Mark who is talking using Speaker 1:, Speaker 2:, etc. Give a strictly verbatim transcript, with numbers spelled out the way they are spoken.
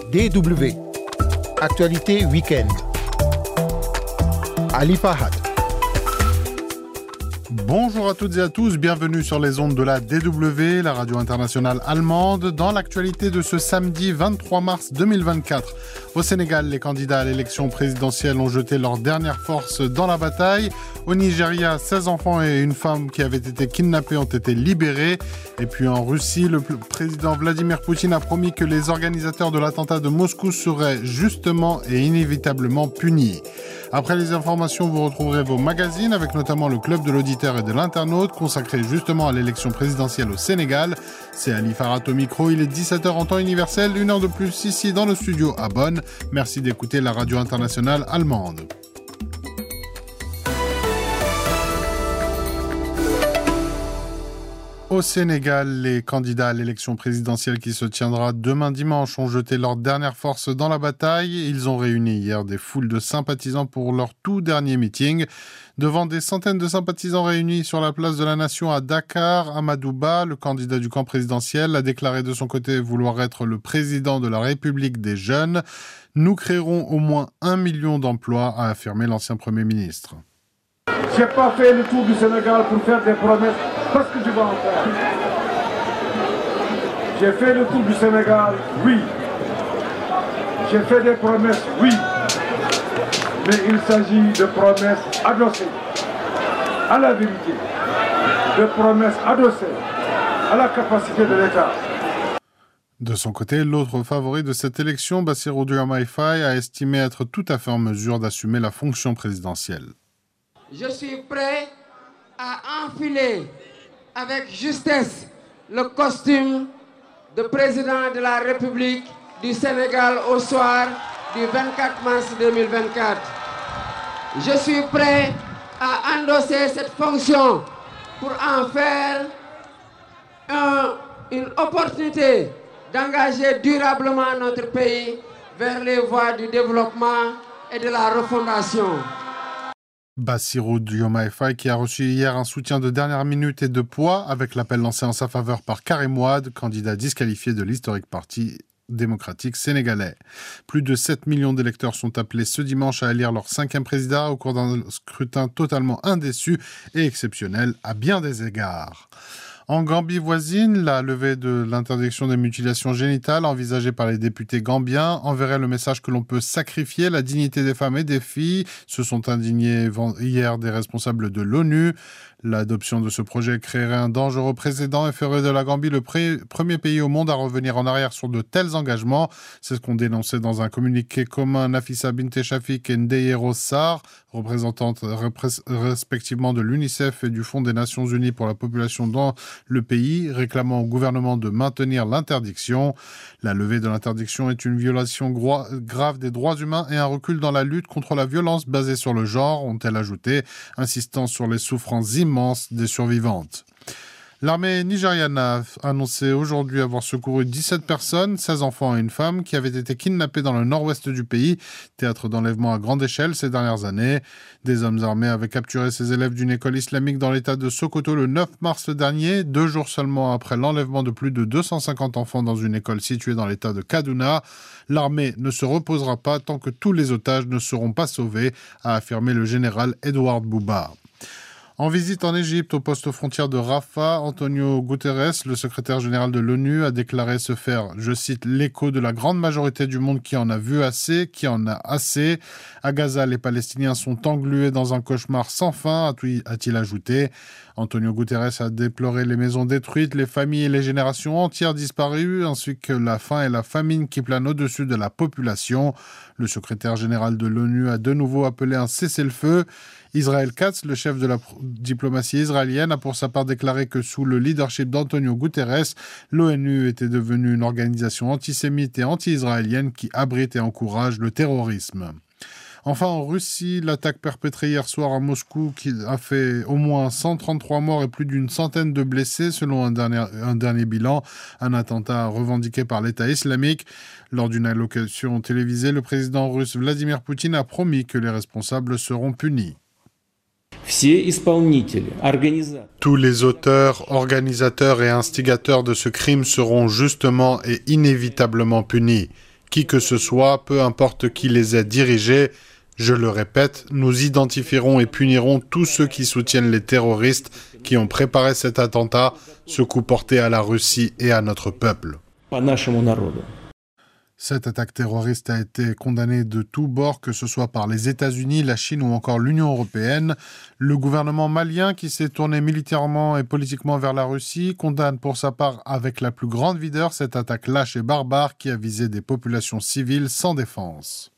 Speaker 1: D W. Actualité week-end. Ali Fahad.
Speaker 2: Bonjour à toutes et à tous, bienvenue sur les ondes de la D W, la radio internationale allemande, dans l'actualité de ce samedi vingt-trois mars deux mille vingt-quatre. Au Sénégal, les candidats à l'élection présidentielle ont jeté leur dernière force dans la bataille. Au Nigeria, seize enfants et une femme qui avaient été kidnappés ont été libérés. Et puis en Russie, le président Vladimir Poutine a promis que les organisateurs de l'attentat de Moscou seraient justement et inévitablement punis. Après les informations, vous retrouverez vos magazines avec notamment le Club de l'auditeur et de l'internaute consacré justement à l'élection présidentielle au Sénégal. C'est Ali Fahad au micro, il est dix-sept heures en temps universel, une heure de plus ici dans le studio à Bonn. Merci d'écouter la radio internationale allemande. Au Sénégal, les candidats à l'élection présidentielle qui se tiendra demain dimanche ont jeté leur dernière force dans la bataille. Ils ont réuni hier des foules de sympathisants pour leur tout dernier meeting. Devant des centaines de sympathisants réunis sur la place de la Nation à Dakar, Amadou Ba, le candidat du camp présidentiel, a déclaré de son côté vouloir être le président de la République des jeunes. Nous créerons au moins un million d'emplois, a affirmé l'ancien Premier ministre.
Speaker 3: Je n'ai pas fait le tour du Sénégal pour faire des promesses parce que je vais en faire. J'ai fait le tour du Sénégal, oui. J'ai fait des promesses, oui. Mais il s'agit de promesses adossées à la vérité, de promesses adossées à la capacité de l'État.
Speaker 2: De son côté, l'autre favori de cette élection, Bassirou Diomaye Faye, a estimé être tout à fait en mesure d'assumer la fonction présidentielle.
Speaker 4: Je suis prêt à enfiler avec justesse le costume de président de la République du Sénégal au soir du vingt-quatre mars deux mille vingt-quatre. Je suis prêt à endosser cette fonction pour en faire un, une opportunité d'engager durablement notre pays vers les voies du développement et de la refondation.
Speaker 2: Bassirou Diomaye Faye qui a reçu hier un soutien de dernière minute et de poids avec l'appel lancé en sa faveur par Karim Wade, candidat disqualifié de l'historique parti démocratique sénégalais. Plus de sept millions d'électeurs sont appelés ce dimanche à élire leur cinquième président au cours d'un scrutin totalement indéçu et exceptionnel à bien des égards. En Gambie voisine, la levée de l'interdiction des mutilations génitales envisagée par les députés gambiens enverrait le message que l'on peut sacrifier la dignité des femmes et des filles. Se sont indignés hier des responsables de l'ONU. L'adoption de ce projet créerait un dangereux précédent et ferait de la Gambie le pré- premier pays au monde à revenir en arrière sur de tels engagements. C'est ce qu'ont dénoncé dans un communiqué commun Nafissa Binte Shafik et Ndeye Rose Sarr, représentantes repré- respectivement de l'UNICEF et du Fonds des Nations Unies pour la population dans le pays, réclamant au gouvernement de maintenir l'interdiction. La levée de l'interdiction est une violation gro- grave des droits humains et un recul dans la lutte contre la violence basée sur le genre, ont-elles ajouté, insistant sur les souffrances immenses des survivantes. L'armée nigériane a annoncé aujourd'hui avoir secouru dix-sept personnes, seize enfants et une femme, qui avaient été kidnappés dans le nord-ouest du pays, théâtre d'enlèvement à grande échelle ces dernières années. Des hommes armés avaient capturé ces élèves d'une école islamique dans l'état de Sokoto le neuf mars dernier, deux jours seulement après l'enlèvement de plus de deux cent cinquante enfants dans une école située dans l'état de Kaduna. L'armée ne se reposera pas tant que tous les otages ne seront pas sauvés, a affirmé le général Edouard Bouba. En visite en Égypte, au poste frontière de Rafah, Antonio Guterres, le secrétaire général de l'ONU, a déclaré se faire, je cite, l'écho de la grande majorité du monde qui en a vu assez, qui en a assez. À Gaza, les Palestiniens sont englués dans un cauchemar sans fin, a-t-il ajouté. Antonio Guterres a déploré les maisons détruites, les familles et les générations entières disparues, ainsi que la faim et la famine qui planent au-dessus de la population. Le secrétaire général de l'ONU a de nouveau appelé un cessez-le-feu. Israël Katz, le chef de la diplomatie israélienne, a pour sa part déclaré que sous le leadership d'Antonio Guterres, l'ONU était devenue une organisation antisémite et anti-israélienne qui abrite et encourage le terrorisme. Enfin, en Russie, l'attaque perpétrée hier soir à Moscou qui a fait au moins cent trente-trois morts et plus d'une centaine de blessés, selon un dernier, un dernier bilan, un attentat revendiqué par l'État islamique. Lors d'une allocution télévisée, le président russe Vladimir Poutine a promis que les responsables seront punis. Tous les auteurs, organisateurs et instigateurs de ce crime seront justement et inévitablement punis. Qui que ce soit, peu importe qui les ait dirigés, je le répète, nous identifierons et punirons tous ceux qui soutiennent les terroristes qui ont préparé cet attentat, ce coup porté à la Russie et à notre peuple. Cette attaque terroriste a été condamnée de tous bords, que ce soit par les États-Unis, la Chine ou encore l'Union européenne. Le gouvernement malien, qui s'est tourné militairement et politiquement vers la Russie, condamne pour sa part avec la plus grande vigueur cette attaque lâche et barbare qui a visé des populations civiles sans défense.